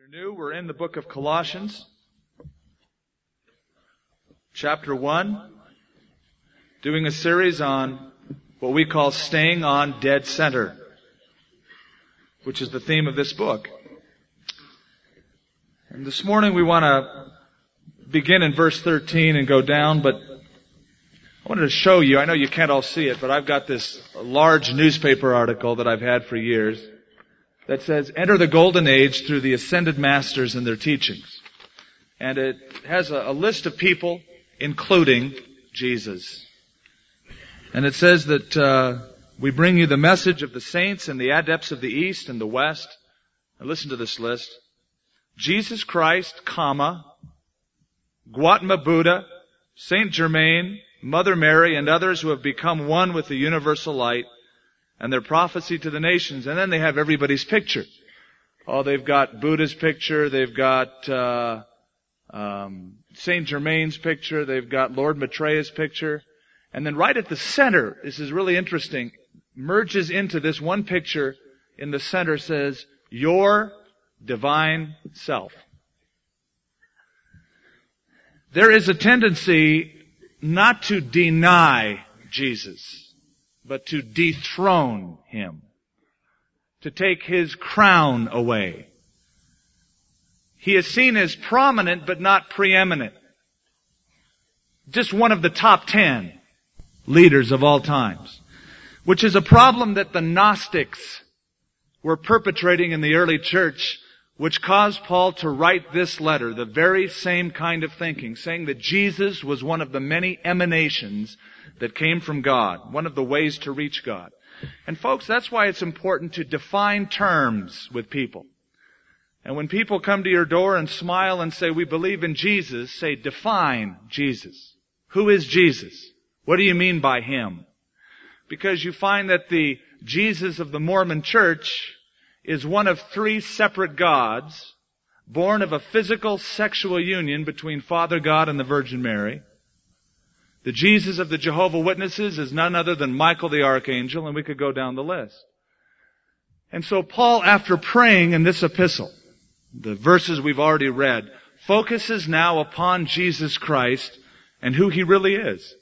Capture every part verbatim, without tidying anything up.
You're new, we're in the book of Colossians, chapter one, doing a series on what we call staying on dead center, which is the theme of this book. And this morning we want to begin in verse thirteen and go down, but I wanted to show you, I know you can't all see it, but I've got this large newspaper article that I've had for years that says, "Enter the Golden Age through the Ascended Masters and their teachings." And it has a, a list of people, including Jesus. And it says that uh, we bring you the message of the saints and the adepts of the East and the West. And listen to this list. Jesus Christ, comma, Gautama Buddha, Saint Germain, Mother Mary, and others who have become one with the universal light, and their prophecy to the nations. And then they have everybody's picture. Oh, they've got Buddha's picture, they've got uh, um, Saint Germain's picture, they've got Lord Maitreya's picture. And then right at the center, this is really interesting, merges into this one picture in the center says, "Your divine self." There is a tendency not to deny Jesus, but to dethrone Him, to take His crown away. He is seen as prominent but not preeminent. Just one of the top ten leaders of all times, which is a problem that the Gnostics were perpetrating in the early church, which caused Paul to write this letter, the very same kind of thinking, saying that Jesus was one of the many emanations that came from God, one of the ways to reach God. And folks, that's why it's important to define terms with people. And when people come to your door and smile and say, "We believe in Jesus," say, "Define Jesus. Who is Jesus? What do you mean by Him?" Because you find that the Jesus of the Mormon Church is one of three separate gods, born of a physical sexual union between Father God and the Virgin Mary. The Jesus of the Jehovah's Witnesses is none other than Michael the Archangel, and we could go down the list. And so Paul, after praying in this epistle, the verses we've already read, focuses now upon Jesus Christ and who He really is.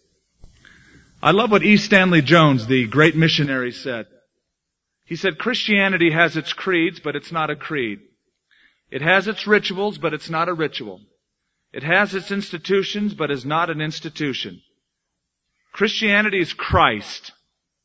I love what E. Stanley Jones, the great missionary, said. He said, "Christianity has its creeds, but it's not a creed. It has its rituals, but it's not a ritual. It has its institutions, but is not an institution. Christianity is Christ,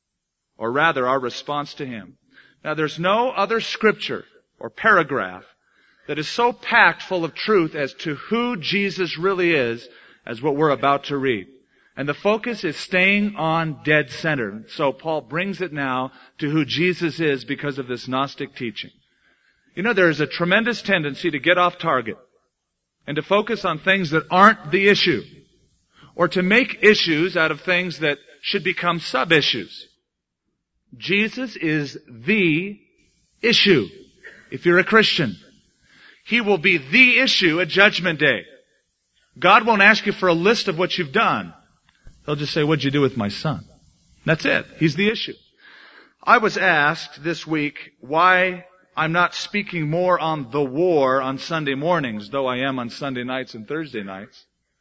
or rather our response to Him." Now there's no other scripture or paragraph that is so packed full of truth as to who Jesus really is as what we're about to read. And the focus is staying on dead center. So Paul brings it now to who Jesus is because of this Gnostic teaching. You know, there is a tremendous tendency to get off target and to focus on things that aren't the issue, or to make issues out of things that should become sub-issues. Jesus is the issue if you're a Christian. He will be the issue at Judgment Day. God won't ask you for a list of what you've done. He'll just say, "What'd you do with my son?" That's it. He's the issue. I was asked this week why I'm not speaking more on the war on Sunday mornings, though I am on Sunday nights and Thursday nights.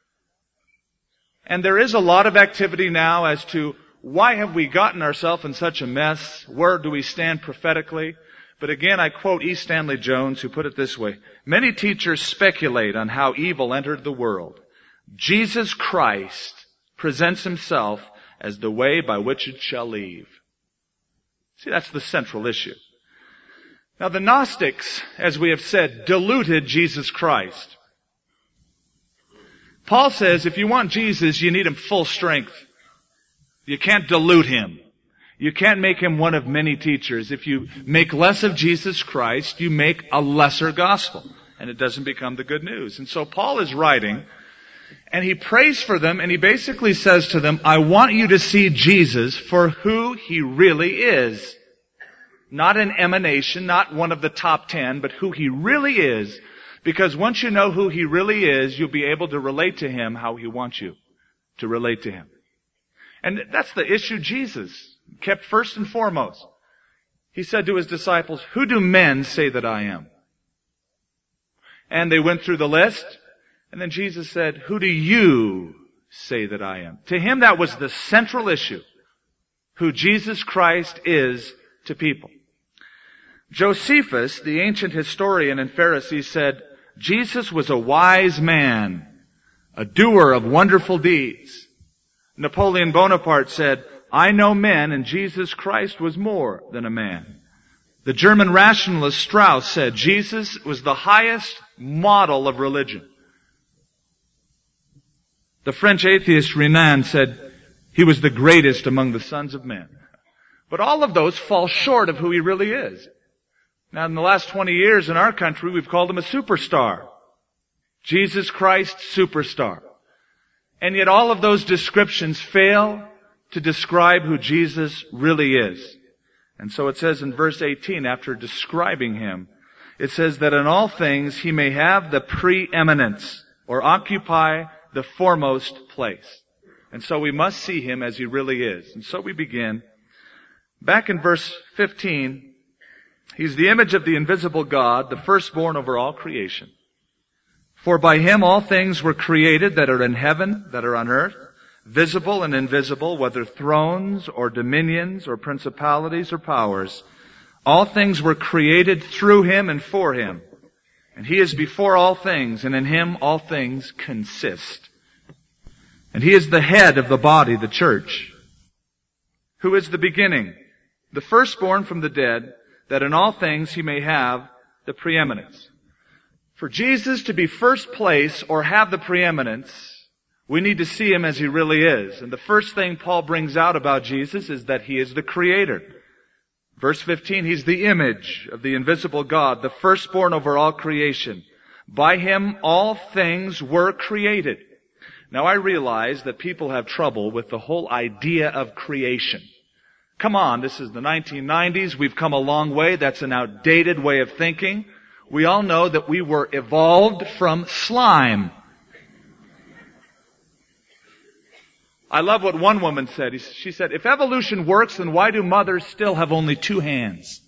And there is a lot of activity now as to why have we gotten ourselves in such a mess? Where do we stand prophetically? But again, I quote E. Stanley Jones, who put it this way: "Many teachers speculate on how evil entered the world. Jesus Christ presents Himself as the way by which it shall leave." See, that's the central issue. Now the Gnostics, as we have said, diluted Jesus Christ. Paul says if you want Jesus, you need Him full strength. You can't dilute Him. You can't make Him one of many teachers. If you make less of Jesus Christ, you make a lesser gospel, and it doesn't become the good news. And so Paul is writing, and he prays for them, and he basically says to them, "I want you to see Jesus for who He really is. Not an emanation, not one of the top ten, but who He really is. Because once you know who He really is, you'll be able to relate to Him how He wants you to relate to Him." And that's the issue Jesus kept first and foremost. He said to His disciples, "Who do men say that I am?" And they went through the list. And then Jesus said, who do you say that I am? To him, that was the central issue. Who Jesus Christ is to people. Josephus, the ancient historian and Pharisee, said, Jesus was a wise man, a doer of wonderful deeds. Napoleon Bonaparte said, I know men, and Jesus Christ was more than a man. The German rationalist Strauss said, Jesus was the highest model of religion. The French atheist Renan said, he was the greatest among the sons of men. But all of those fall short of who he really is. Now, in the last twenty years in our country, we've called him a superstar. Jesus Christ, superstar. And yet all of those descriptions fail to describe who Jesus really is. And so it says in verse eighteen, after describing him, it says that in all things he may have the preeminence, or occupy the foremost place. And so we must see him as he really is. And so we begin. Back in verse fifteen, he's the image of the invisible God, the firstborn over all creation. For by him all things were created that are in heaven, that are on earth, visible and invisible, whether thrones or dominions or principalities or powers. All things were created through him and for him. And he is before all things, and in him all things consist. And he is the head of the body, the church, who is the beginning, the firstborn from the dead, that in all things he may have the preeminence. For Jesus to be first place or have the preeminence, we need to see him as he really is. And the first thing Paul brings out about Jesus is that he is the creator. Verse fifteen, he's the image of the invisible God, the firstborn over all creation. By him all things were created. Now I realize that people have trouble with the whole idea of creation. Come on, this is the nineteen nineties. We've come a long way. That's an outdated way of thinking. We all know that we were evolved from slime. I love what one woman said. She said, if evolution works, then why do mothers still have only two hands?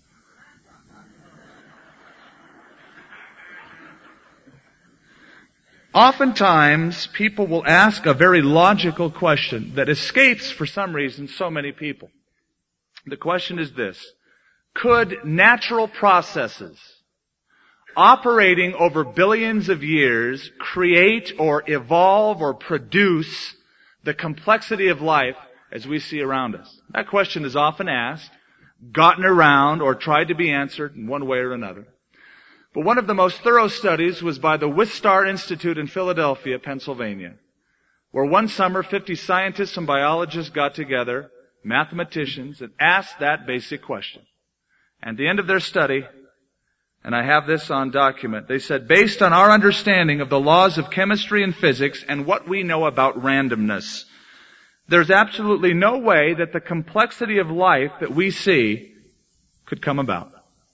Oftentimes, people will ask a very logical question that escapes, for some reason, so many people. The question is this: could natural processes operating over billions of years create or evolve or produce the complexity of life as we see around us? That question is often asked, gotten around, or tried to be answered in one way or another. But one of the most thorough studies was by the Wistar Institute in Philadelphia, Pennsylvania, where one summer fifty scientists and biologists got together, mathematicians, and asked that basic question. And at the end of their study, and I have this on document, they said, based on our understanding of the laws of chemistry and physics and what we know about randomness, there's absolutely no way that the complexity of life that we see could come about.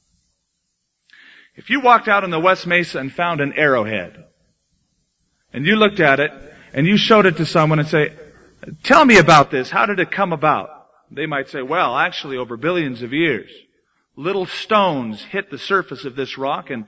If you walked out on the West Mesa and found an arrowhead, and you looked at it, and you showed it to someone and say, tell me about this, how did it come about? They might say, well, actually over billions of years, little stones hit the surface of this rock and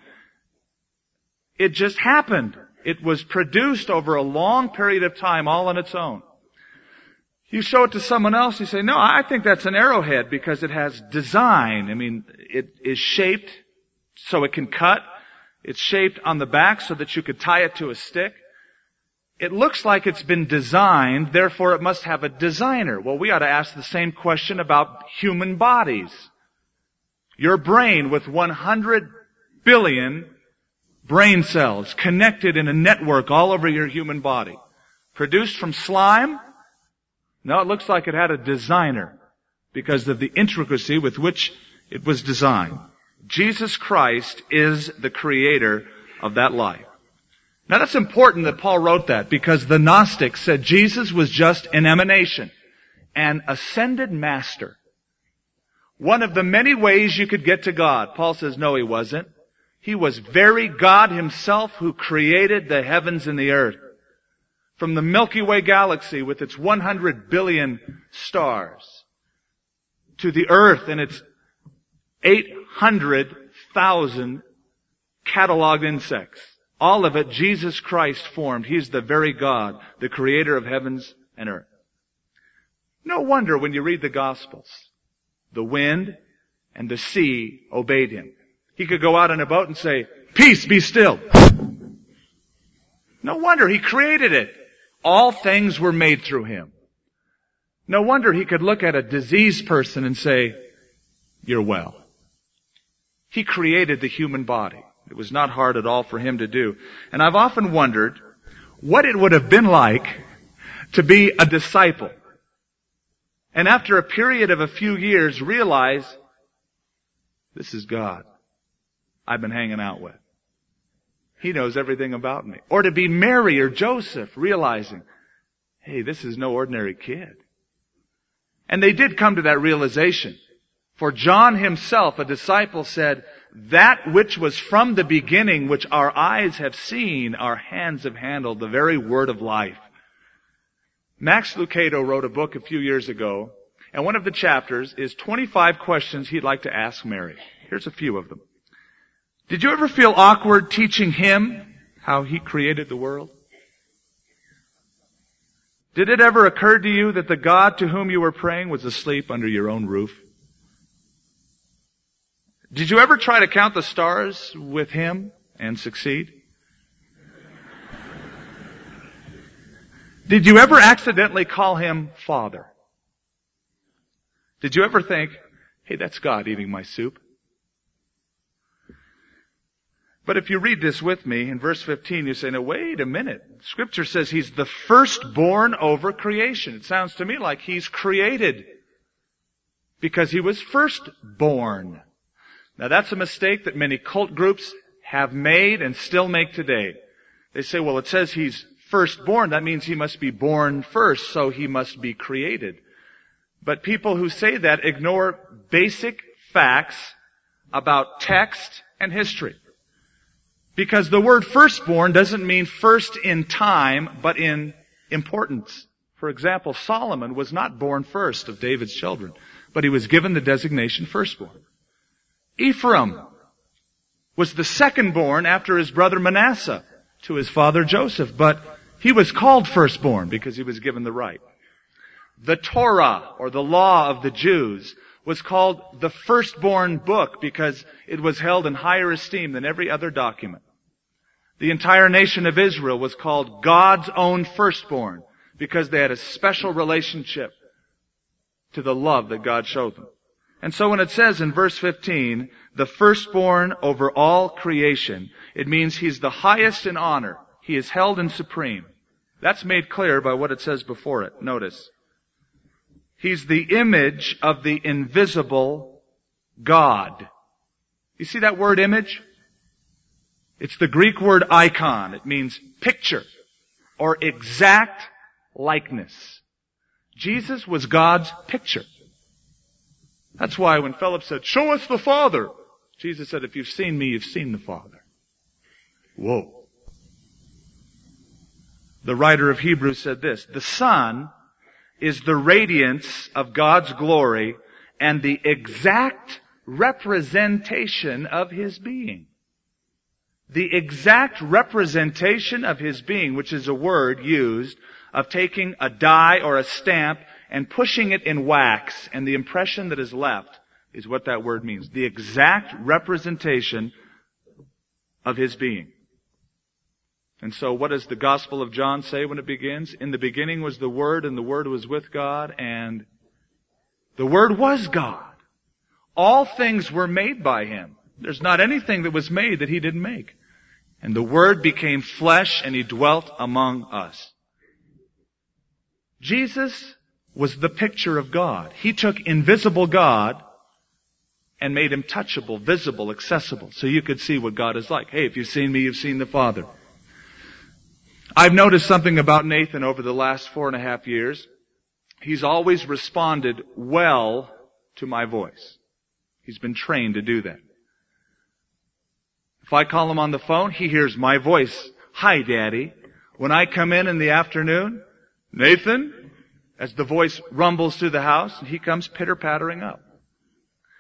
it just happened. It was produced over a long period of time all on its own. You show it to someone else, you say, no, I think that's an arrowhead because it has design. I mean, it is shaped so it can cut. It's shaped on the back so that you could tie it to a stick. It looks like it's been designed, therefore it must have a designer. Well, we ought to ask the same question about human bodies. Your brain with one hundred billion brain cells connected in a network all over your human body. Produced from slime? No, it looks like it had a designer because of the intricacy with which it was designed. Jesus Christ is the creator of that life. Now that's important that Paul wrote that because the Gnostics said Jesus was just an emanation, an ascended master. One of the many ways you could get to God. Paul says, no, he wasn't. He was very God himself who created the heavens and the earth. From the Milky Way galaxy with its one hundred billion stars to the earth and its eight hundred thousand cataloged insects. All of it Jesus Christ formed. He's the very God, the creator of heavens and earth. No wonder when you read the Gospels, the wind and the sea obeyed him. He could go out on a boat and say, "Peace, be still." No wonder he created it. All things were made through him. No wonder he could look at a diseased person and say, "You're well." He created the human body. It was not hard at all for him to do. And I've often wondered what it would have been like to be a disciple. And after a period of a few years, realize, this is God I've been hanging out with. He knows everything about me. Or to be Mary or Joseph, realizing, hey, this is no ordinary kid. And they did come to that realization. For John himself, a disciple, said, that which was from the beginning, which our eyes have seen, our hands have handled, the very word of life. Max Lucado wrote a book a few years ago, and one of the chapters is twenty-five questions he'd like to ask Mary. Here's a few of them. Did you ever feel awkward teaching him how he created the world? Did it ever occur to you that the God to whom you were praying was asleep under your own roof? Did you ever try to count the stars with him and succeed? Did you ever accidentally call him Father? Did you ever think, hey, that's God eating my soup? But if you read this with me, in verse fifteen, you say, no, wait a minute. Scripture says he's the firstborn over creation. It sounds to me like he's created because he was firstborn. Now that's a mistake that many cult groups have made and still make today. They say, well, it says he's firstborn. That means he must be born first, so he must be created. But people who say that ignore basic facts about text and history. Because the word firstborn doesn't mean first in time, but in importance. For example, Solomon was not born first of David's children, but he was given the designation firstborn. Ephraim was the secondborn after his brother Manasseh to his father Joseph, but he was called firstborn because he was given the right. The Torah, or the law of the Jews, was called the firstborn book because it was held in higher esteem than every other document. The entire nation of Israel was called God's own firstborn because they had a special relationship to the love that God showed them. And so when it says in verse fifteen, the firstborn over all creation, it means he's the highest in honor. He is held in supreme. That's made clear by what it says before it. Notice. He's the image of the invisible God. You see that word image? It's the Greek word icon. It means picture or exact likeness. Jesus was God's picture. That's why when Philip said, show us the Father, Jesus said, if you've seen me, you've seen the Father. Whoa. The writer of Hebrews said this, the Son is the radiance of God's glory and the exact representation of His being. The exact representation of His being, which is a word used of taking a die or a stamp and pushing it in wax, and the impression that is left is what that word means. The exact representation of His being. And so what does the Gospel of John say when it begins? In the beginning was the Word, and the Word was with God, and the Word was God. All things were made by Him. There's not anything that was made that He didn't make. And the Word became flesh, and He dwelt among us. Jesus was the picture of God. He took invisible God and made Him touchable, visible, accessible, so you could see what God is like. Hey, if you've seen me, you've seen the Father. I've noticed something about Nathan over the last four and a half years. He's always responded well to my voice. He's been trained to do that. If I call him on the phone, he hears my voice. Hi, Daddy. When I come in in the afternoon, Nathan, as the voice rumbles through the house, and he comes pitter-pattering up.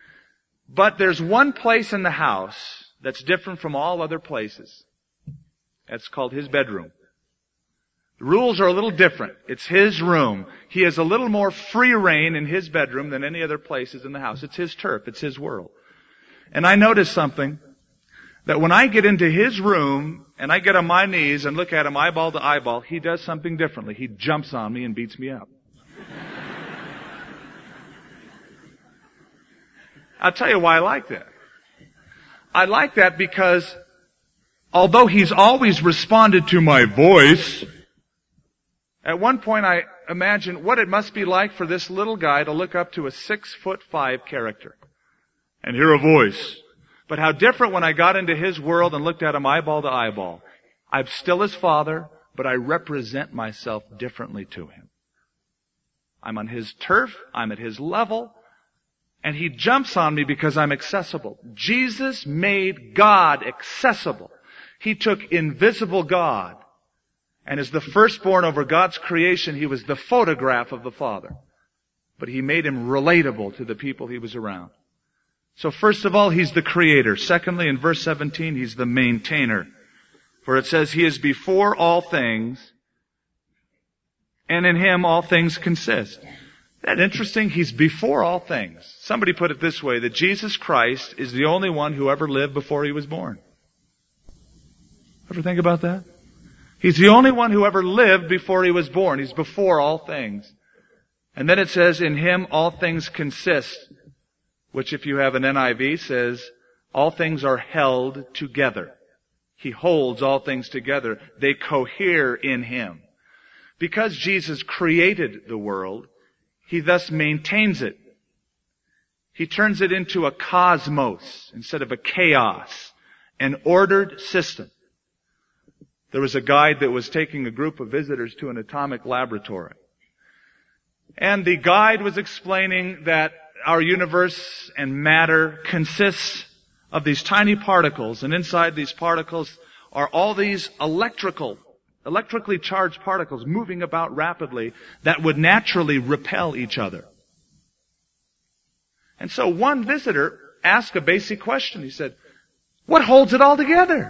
But there's one place in the house that's different from all other places. That's called his bedroom. The rules are a little different. It's his room. He has a little more free reign in his bedroom than any other places in the house. It's his turf. It's his world. And I noticed something, that when I get into his room and I get on my knees and look at him eyeball to eyeball, he does something differently. He jumps on me and beats me up. I'll tell you why I like that. I like that because although he's always responded to my voice, at one point I imagine what it must be like for this little guy to look up to a six foot five character and hear a voice. But how different when I got into his world and looked at him eyeball to eyeball. I'm still his father, but I represent myself differently to him. I'm on his turf, I'm at his level, and he jumps on me because I'm accessible. Jesus made God accessible. He took invisible God, and as the firstborn over God's creation, he was the photograph of the Father. But he made him relatable to the people he was around. So first of all, he's the creator. Secondly, in verse seventeen, he's the maintainer. For it says, he is before all things, and in him all things consist. Isn't that interesting? He's before all things. Somebody put it this way, that Jesus Christ is the only one who ever lived before he was born. Ever think about that? He's the only one who ever lived before he was born. He's before all things. And then it says, in him all things consist, which if you have an N I V says, all things are held together. He holds all things together. They cohere in him. Because Jesus created the world, he thus maintains it. He turns it into a cosmos instead of a chaos, an ordered system. There was a guide that was taking a group of visitors to an atomic laboratory. And the guide was explaining that our universe and matter consists of these tiny particles, and inside these particles are all these electrical electrically charged particles moving about rapidly that would naturally repel each other. And so one visitor asked a basic question. He said, what holds it all together?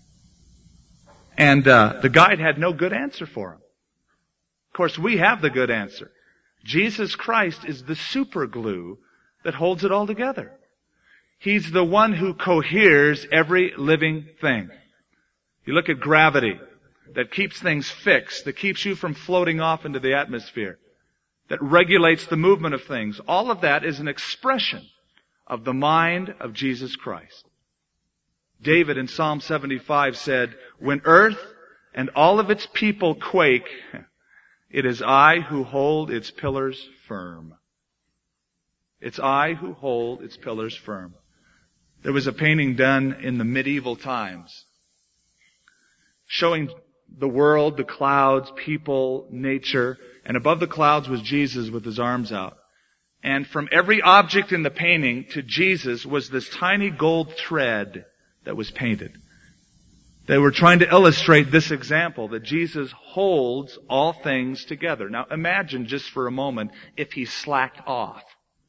And uh, the guide had no good answer for him. Of course, we have the good answer. Jesus Christ is the super glue that holds it all together. He's the one who coheres every living thing. You look at gravity, that keeps things fixed, that keeps you from floating off into the atmosphere, that regulates the movement of things. All of that is an expression of the mind of Jesus Christ. David in Psalm seventy-five said, when earth and all of its people quake, it is I who hold its pillars firm. It's I who hold its pillars firm. There was a painting done in the medieval times showing the world, the clouds, people, nature, and above the clouds was Jesus with his arms out. And from every object in the painting to Jesus was this tiny gold thread that was painted. They were trying to illustrate this example, that Jesus holds all things together. Now imagine just for a moment if he slacked off.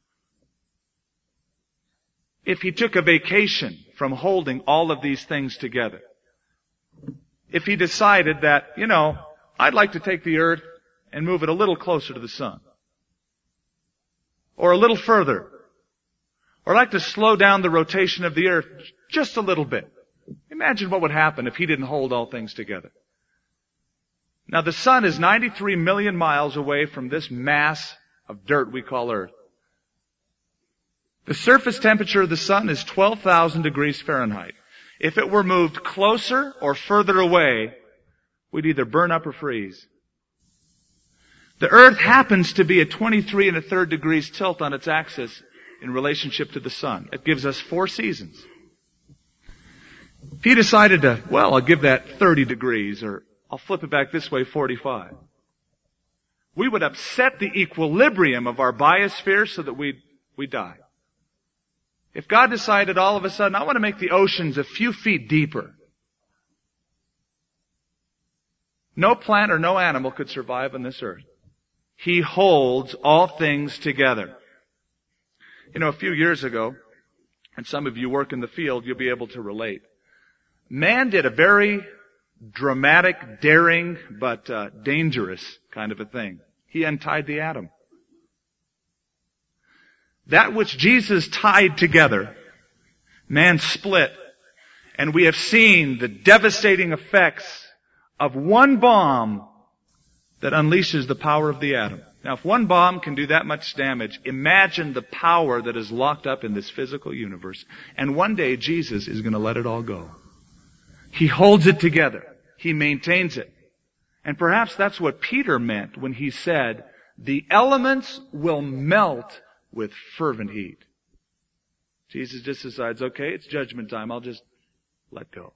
If he took a vacation from holding all of these things together. If he decided that, you know, I'd like to take the earth and move it a little closer to the sun. Or a little further. Or I'd like to slow down the rotation of the earth just a little bit. Imagine what would happen if he didn't hold all things together. Now the sun is ninety-three million miles away from this mass of dirt we call earth. The surface temperature of the sun is twelve thousand degrees Fahrenheit. If it were moved closer or further away, we'd either burn up or freeze. The earth happens to be at twenty-three and a third degrees tilt on its axis in relationship to the sun. It gives us four seasons. If he decided to, well, I'll give that thirty degrees, or I'll flip it back this way, forty-five. We would upset the equilibrium of our biosphere so that we'd, we'd die. If God decided all of a sudden, I want to make the oceans a few feet deeper, no plant or no animal could survive on this earth. He holds all things together. You know, a few years ago, and some of you work in the field, you'll be able to relate. Man did a very dramatic, daring, but uh, dangerous kind of a thing. He untied the atom. That which Jesus tied together, man split. And we have seen the devastating effects of one bomb that unleashes the power of the atom. Now, if one bomb can do that much damage, imagine the power that is locked up in this physical universe. And one day, Jesus is going to let it all go. He holds it together. He maintains it. And perhaps that's what Peter meant when he said, the elements will melt with fervent heat. Jesus just decides, okay, it's judgment time. I'll just let go.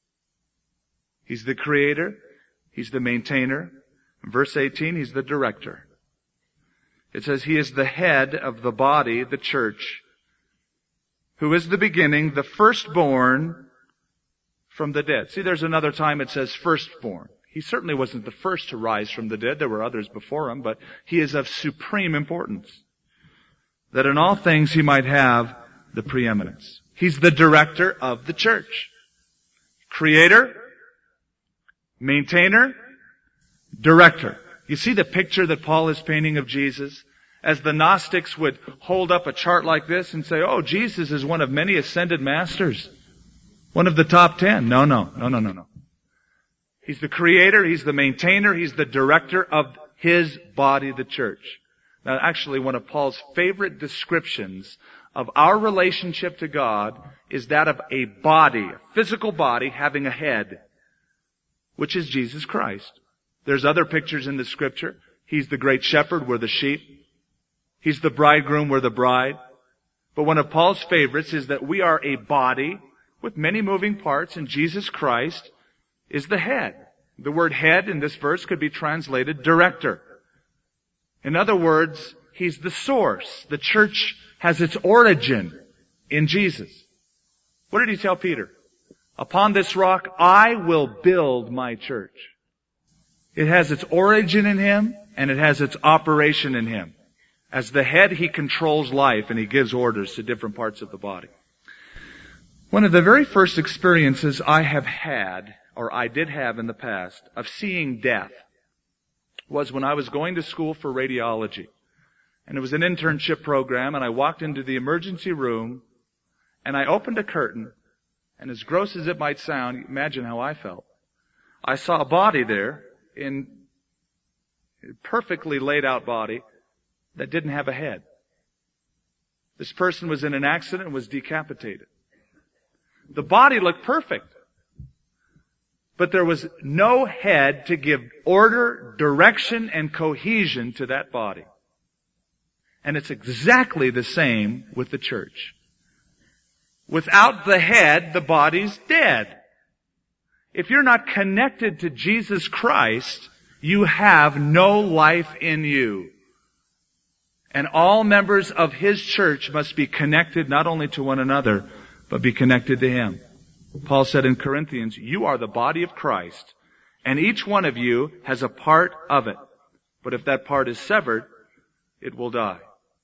He's the creator. He's the maintainer. In verse eighteen, he's the director. It says he is the head of the body, the church, who is the beginning, the firstborn from the dead. See, there's another time it says firstborn. He certainly wasn't the first to rise from the dead. There were others before him, but he is of supreme importance. That in all things he might have the preeminence. He's the director of the church. Creator, maintainer, director. You see the picture that Paul is painting of Jesus? As the Gnostics would hold up a chart like this and say, oh, Jesus is one of many ascended masters. One of the top ten. No, no, no, no, no, no. He's the creator, he's the maintainer, he's the director of his body, the church. Now, actually, one of Paul's favorite descriptions of our relationship to God is that of a body, a physical body having a head, which is Jesus Christ. There's other pictures in the Scripture. He's the great shepherd, we're the sheep. He's the bridegroom, we're the bride. But one of Paul's favorites is that we are a body with many moving parts, and Jesus Christ is the head. The word head in this verse could be translated director. In other words, he's the source. The church has its origin in Jesus. What did he tell Peter? Upon this rock I will build my church. It has its origin in him, and it has its operation in him. As the head, he controls life, and he gives orders to different parts of the body. One of the very first experiences I have had, or I did have in the past, of seeing death was when I was going to school for radiology. And it was an internship program, and I walked into the emergency room, and I opened a curtain, and as gross as it might sound, imagine how I felt. I saw a body there, in a perfectly laid out body, that didn't have a head. This person was in an accident and was decapitated. The body looked perfect. But there was no head to give order, direction, and cohesion to that body. And it's exactly the same with the church. Without the head, the body's dead. If you're not connected to Jesus Christ, you have no life in you. And all members of His church must be connected not only to one another, but be connected to Him. Paul said in Corinthians, you are the body of Christ, and each one of you has a part of it. But if that part is severed, it will die.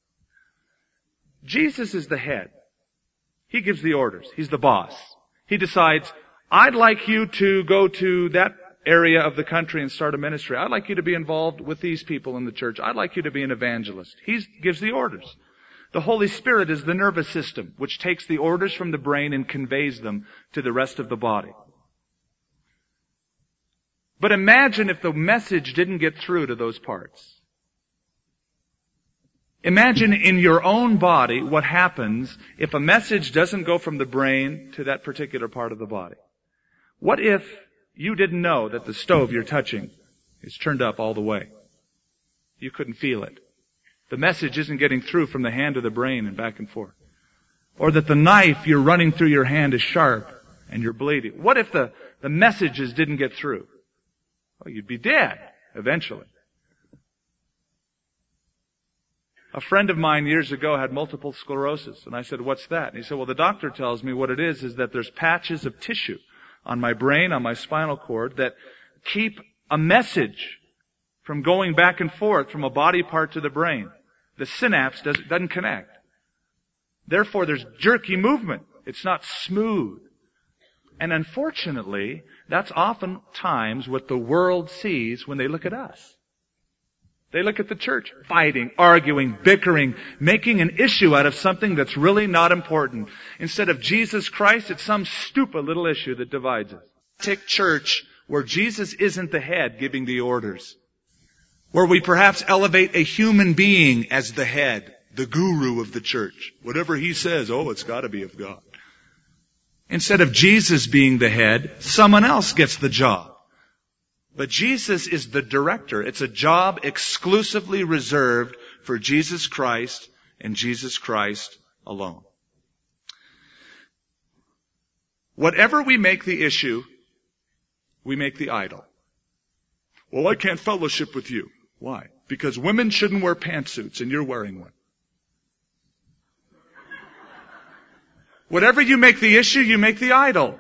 Jesus is the head. He gives the orders. He's the boss. He decides, I'd like you to go to that area of the country and start a ministry. I'd like you to be involved with these people in the church. I'd like you to be an evangelist. He gives the orders. The Holy Spirit is the nervous system, which takes the orders from the brain and conveys them to the rest of the body. But imagine if the message didn't get through to those parts. Imagine in your own body what happens if a message doesn't go from the brain to that particular part of the body. What if you didn't know that the stove you're touching is turned up all the way? You couldn't feel it. The message isn't getting through from the hand to the brain and back and forth. Or that the knife you're running through your hand is sharp and you're bleeding. What if the, the messages didn't get through? Well, you'd be dead eventually. A friend of mine years ago had multiple sclerosis, and I said, what's that? And he said, well, the doctor tells me what it is is that there's patches of tissue on my brain, on my spinal cord, that keep a message from going back and forth from a body part to the brain. The synapse doesn't, doesn't connect. Therefore, there's jerky movement. It's not smooth. And unfortunately, that's oftentimes what the world sees when they look at us. They look at the church, fighting, arguing, bickering, making an issue out of something that's really not important. Instead of Jesus Christ, it's some stupid little issue that divides us. Take church where Jesus isn't the head giving the orders. Where we perhaps elevate a human being as the head, the guru of the church. Whatever he says, oh, it's got to be of God. Instead of Jesus being the head, someone else gets the job. But Jesus is the director. It's a job exclusively reserved for Jesus Christ and Jesus Christ alone. Whatever we make the issue, we make the idol. Well, I can't fellowship with you. Why? Because women shouldn't wear pantsuits and you're wearing one. Whatever you make the issue, you make the idol.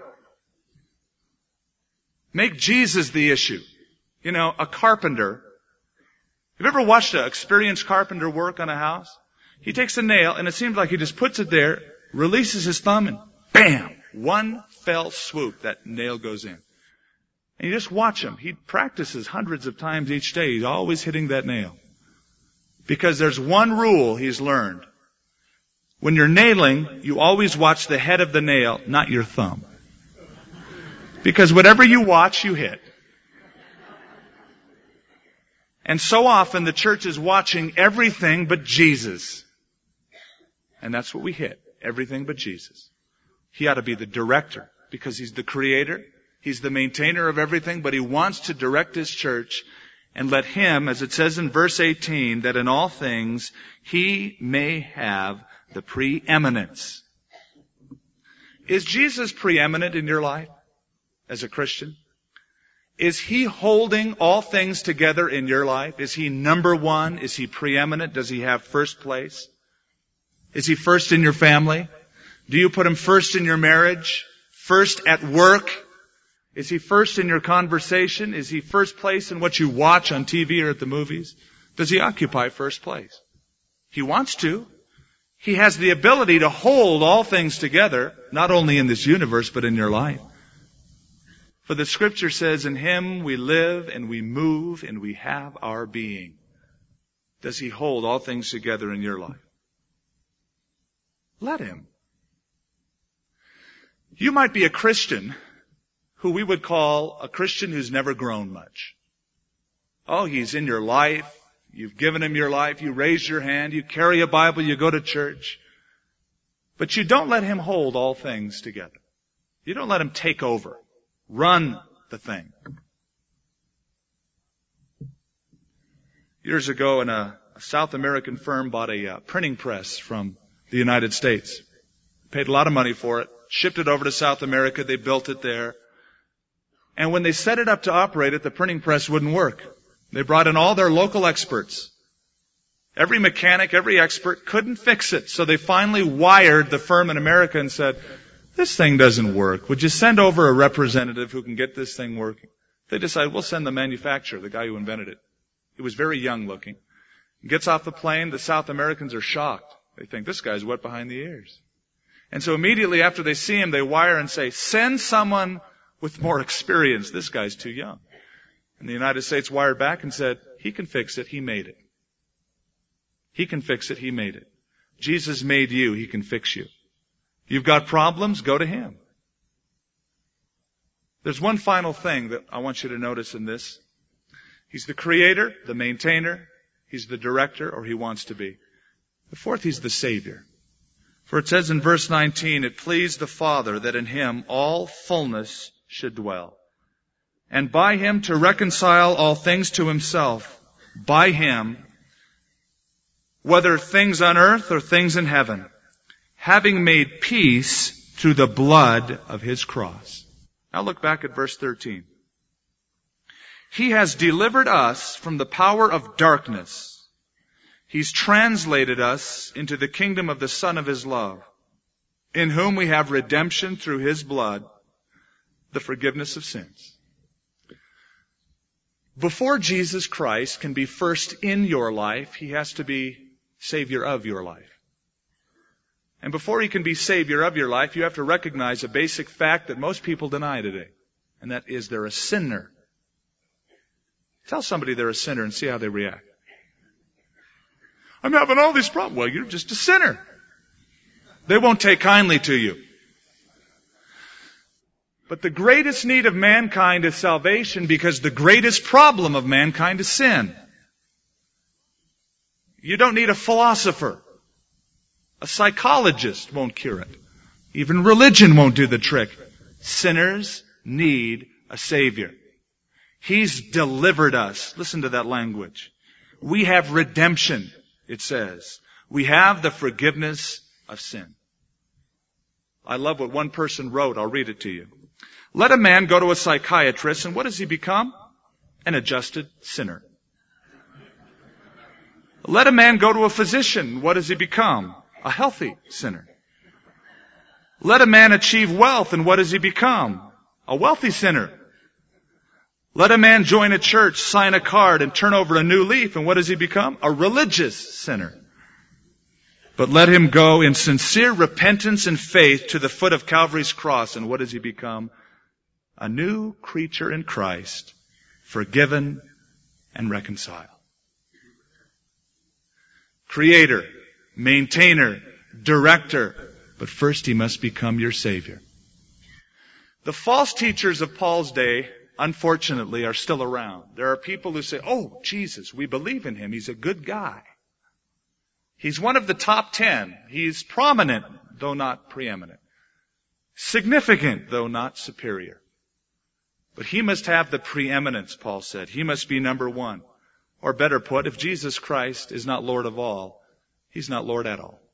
Make Jesus the issue. You know, a carpenter. Have you ever watched an experienced carpenter work on a house? He takes a nail and it seems like he just puts it there, releases his thumb and bam! One fell swoop, that nail goes in. And you just watch him. He practices hundreds of times each day. He's always hitting that nail. Because there's one rule he's learned. When you're nailing, you always watch the head of the nail, not your thumb. Because whatever you watch, you hit. And so often the church is watching everything but Jesus. And that's what we hit. Everything but Jesus. He ought to be the director because he's the creator. He's the maintainer of everything, but he wants to direct his church and let him, as it says in verse eighteen, that in all things he may have the preeminence. Is Jesus preeminent in your life as a Christian? Is he holding all things together in your life? Is he number one? Is he preeminent? Does he have first place? Is he first in your family? Do you put him first in your marriage? First at work? Is he first in your conversation? Is he first place in what you watch on T V or at the movies? Does he occupy first place? He wants to. He has the ability to hold all things together, not only in this universe, but in your life. For the scripture says, in him we live and we move and we have our being. Does he hold all things together in your life? Let him. You might be a Christian who we would call a Christian who's never grown much. Oh, he's in your life. You've given him your life. You raise your hand. You carry a Bible. You go to church. But you don't let him hold all things together. You don't let him take over. Run the thing. Years ago, in a, a South American firm bought a uh, printing press from the United States. Paid a lot of money for it. Shipped it over to South America. They built it there. And when they set it up to operate it, the printing press wouldn't work. They brought in all their local experts. Every mechanic, every expert couldn't fix it. So they finally wired the firm in America and said, this thing doesn't work. Would you send over a representative who can get this thing working? They decided, we'll send the manufacturer, the guy who invented it. He was very young looking. He gets off the plane. The South Americans are shocked. They think, this guy's wet behind the ears. And so immediately after they see him, they wire and say, send someone with more experience. This guy's too young. And the United States wired back and said, he can fix it. He made it. He can fix it. He made it. Jesus made you. He can fix you. You've got problems, go to him. There's one final thing that I want you to notice in this. He's the creator, the maintainer. He's the director, or he wants to be. The fourth, he's the Savior. For it says in verse nineteen, it pleased the Father that in him all fullness should dwell, and by him to reconcile all things to himself, by him, whether things on earth or things in heaven, having made peace through the blood of his cross. Now look back at verse thirteen. He has delivered us from the power of darkness. He's translated us into the kingdom of the Son of his love, in whom we have redemption through his blood, the forgiveness of sins. Before Jesus Christ can be first in your life, he has to be Savior of your life. And before He can be Savior of your life, you have to recognize a basic fact that most people deny today. And that is they're a sinner. Tell somebody they're a sinner and see how they react. I'm having all these problems. Well, you're just a sinner. They won't take kindly to you. But the greatest need of mankind is salvation because the greatest problem of mankind is sin. You don't need a philosopher. A psychologist won't cure it. Even religion won't do the trick. Sinners need a Savior. He's delivered us. Listen to that language. We have redemption, it says. We have the forgiveness of sin. I love what one person wrote. I'll read it to you. Let a man go to a psychiatrist, and what does he become? An adjusted sinner. Let a man go to a physician. What does he become? A healthy sinner. Let a man achieve wealth, and what does he become? A wealthy sinner. Let a man join a church, sign a card, and turn over a new leaf, and what does he become? A religious sinner. But let him go in sincere repentance and faith to the foot of Calvary's cross, and what does he become? A new creature in Christ, forgiven and reconciled. Creator, maintainer, director, but first he must become your Savior. The false teachers of Paul's day, unfortunately, are still around. There are people who say, oh, Jesus, we believe in Him. He's a good guy. He's one of the top ten. He's prominent, though not preeminent. Significant, though not superior. But He must have the preeminence, Paul said. He must be number one. Or better put, if Jesus Christ is not Lord of all, He's not Lord at all.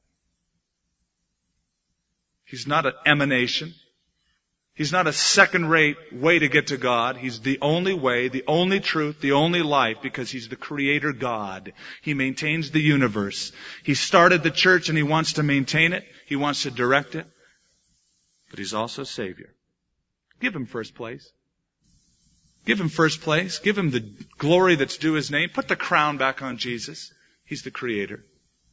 He's not an emanation. He's not a second-rate way to get to God. He's the only way, the only truth, the only life, because He's the Creator God. He maintains the universe. He started the church and He wants to maintain it. He wants to direct it. But He's also Savior. Give Him first place. Give Him first place. Give Him the glory that's due His name. Put the crown back on Jesus. He's the Creator.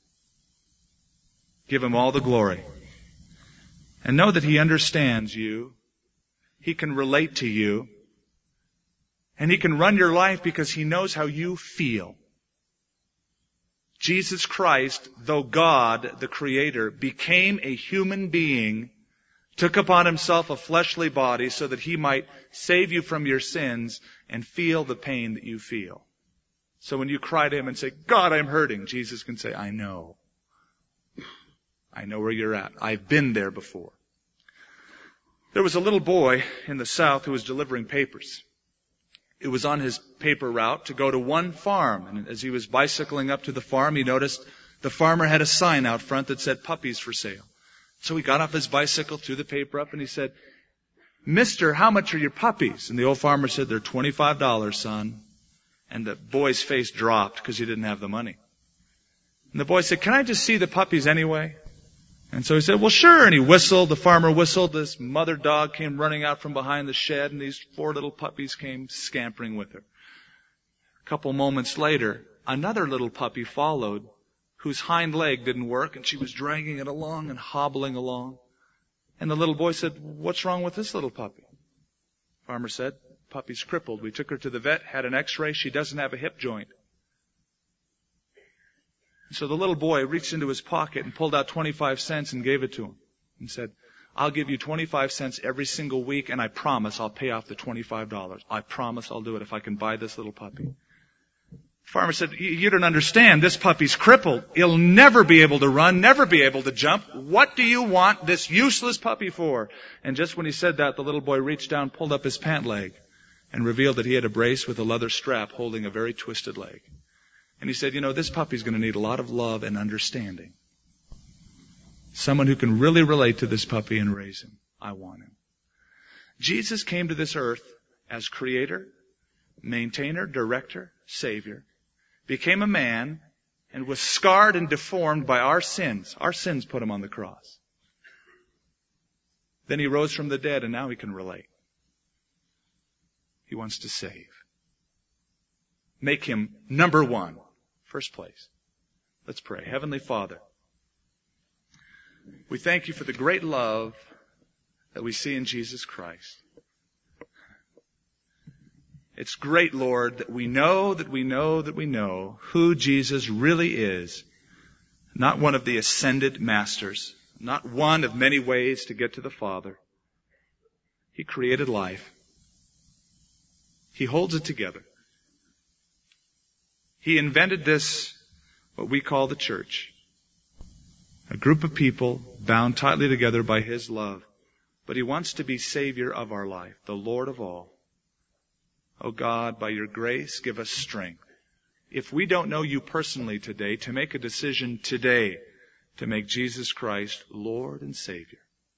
Give Him all the glory. And know that He understands you. He can relate to you. And He can run your life because He knows how you feel. Jesus Christ, though God, the Creator, became a human being, took upon Himself a fleshly body so that He might save you from your sins and feel the pain that you feel. So when you cry to Him and say, God, I'm hurting, Jesus can say, I know. I know where you're at. I've been there before. There was a little boy in the South who was delivering papers. It was on his paper route to go to one farm. And as he was bicycling up to the farm, he noticed the farmer had a sign out front that said puppies for sale. So he got off his bicycle, threw the paper up, and he said, Mister, how much are your puppies? And the old farmer said, they're twenty-five dollars, son. And the boy's face dropped because he didn't have the money. And the boy said, can I just see the puppies anyway? And so he said, well, sure. And he whistled. The farmer whistled. This mother dog came running out from behind the shed, and these four little puppies came scampering with her. A couple moments later, another little puppy followed, whose hind leg didn't work, and she was dragging it along and hobbling along. And the little boy said, what's wrong with this little puppy? Farmer said, puppy's crippled. We took her to the vet, had an x-ray. She doesn't have a hip joint. So the little boy reached into his pocket and pulled out twenty-five cents and gave it to him. And said, I'll give you twenty-five cents every single week, and I promise I'll pay off the twenty-five dollars. I promise I'll do it if I can buy this little puppy. The farmer said, you don't understand. This puppy's crippled. He'll never be able to run, never be able to jump. What do you want this useless puppy for? And just when he said that, the little boy reached down, pulled up his pant leg, and revealed that he had a brace with a leather strap holding a very twisted leg. And he said, you know, this puppy's going to need a lot of love and understanding. Someone who can really relate to this puppy and raise him. I want him. Jesus came to this earth as Creator, Maintainer, Director, Savior, became a man, and was scarred and deformed by our sins. Our sins put Him on the cross. Then He rose from the dead, and now He can relate. He wants to save. Make Him number one. First place. Let's pray. Heavenly Father, We thank you for the great love that we see in Jesus Christ. It's great, Lord, that we know that we know that we know who Jesus really is. Not one of the ascended masters, not one of many ways to get to the Father. He created life. He holds it together. He invented this, what we call the church. A group of people bound tightly together by His love. But He wants to be Savior of our life, the Lord of all. Oh God, by your grace, give us strength. If we don't know you personally today, to make a decision today to make Jesus Christ Lord and Savior.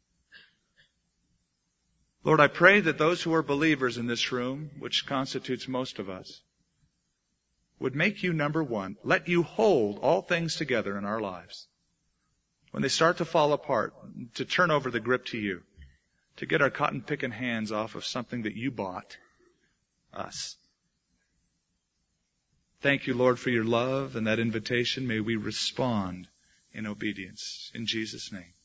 Lord, I pray that those who are believers in this room, which constitutes most of us, would make you number one. Let you hold all things together in our lives. When they start to fall apart, to turn over the grip to you, to get our cotton-picking hands off of something that you bought us. Thank you, Lord, for your love and that invitation. May we respond in obedience. In Jesus' name.